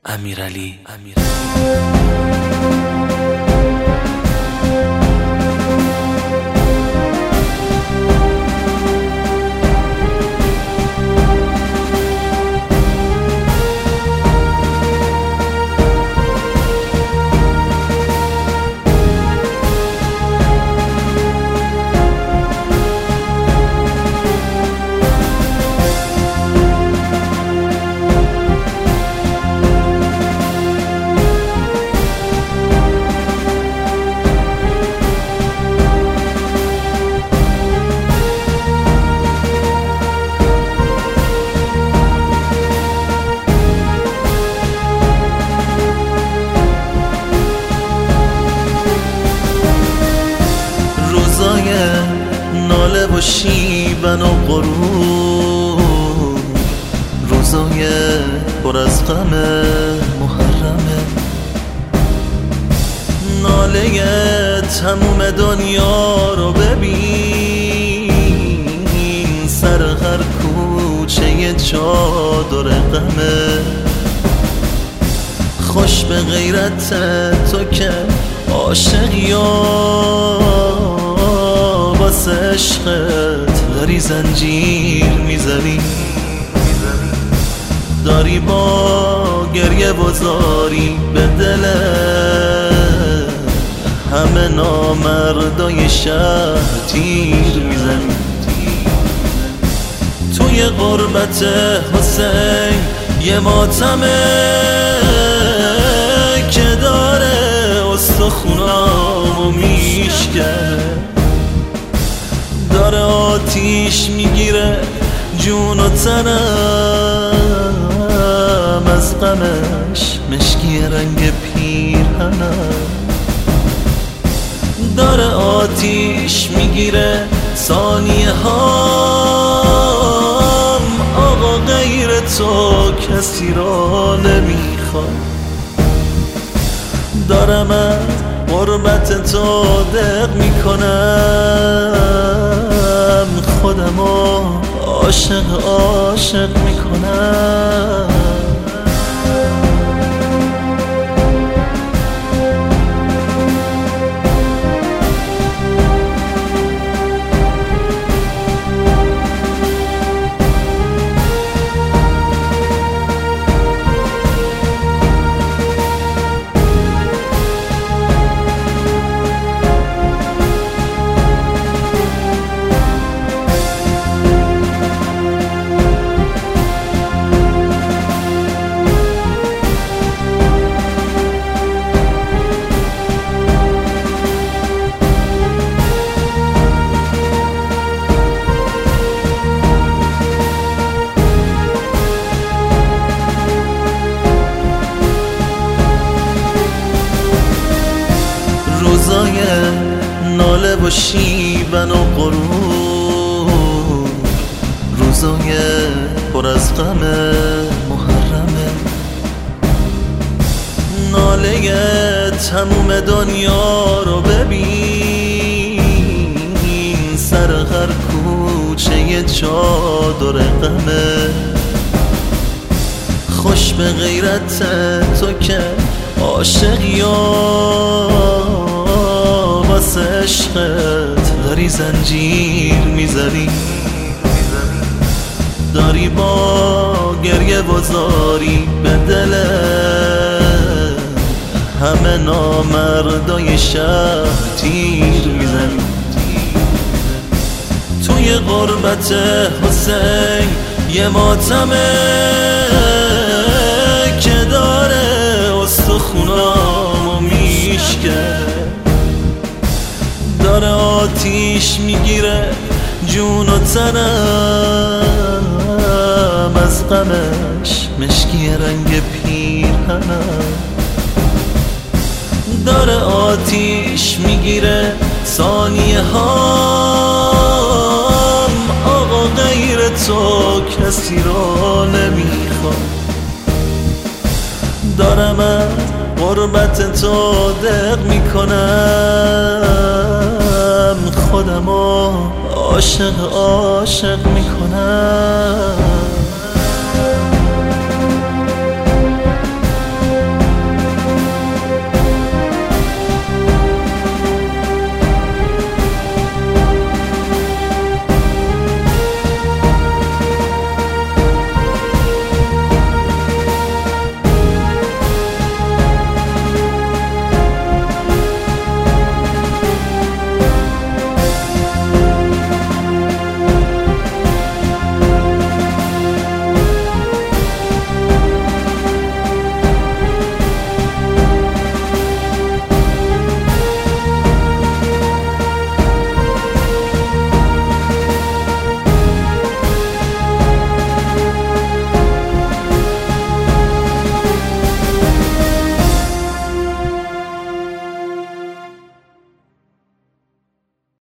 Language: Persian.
امیرعلی. ناله و شیون و غرور، روزای پر از غم محرمه. ناله تموم دنیا رو ببین، سر هر کوچه چادر غمه. خوش به غیرت تو که عاشقی واسه عشقت داری زنجیر میزنی، داری با گریه و زاری به دل همه نامردای شهر تیر میزنی. توی غربت حسین یه ماتمه که داره استخونامو میشکنه، داره آتیش میگیره جون و تنم، از غمش مشکی رنگ پیرهنم. داره آتیش میگیره ثانیه هام، آقا غیر تو کسی را نمیخوام. دارم از غربت تو دق میکنم، خودمو عاشق میکنم. روزای ناله و شیون و غرور، روزای پر از غم محرمه. ناله تموم دنیا رو ببین، سر هر کوچه چادر غمه. خوش به غیرت تو که عاشقی واسه عشقت داری زنجیر میزنی، داری با گریه و زاری به دل همه نامردای شهر تیر میزنی. توی غربت حسین یه ماتمه که داره استخونامو میشکنه، داره آتیش میگیره جون و تنم، از غمش مشکی رنگ پیرهنم. داره آتیش میگیره ثانیه هام، آقا غیر تو کسی را نمیخوام. دارم از غربت تو دق میکنم، خودمو عاشق میکنم.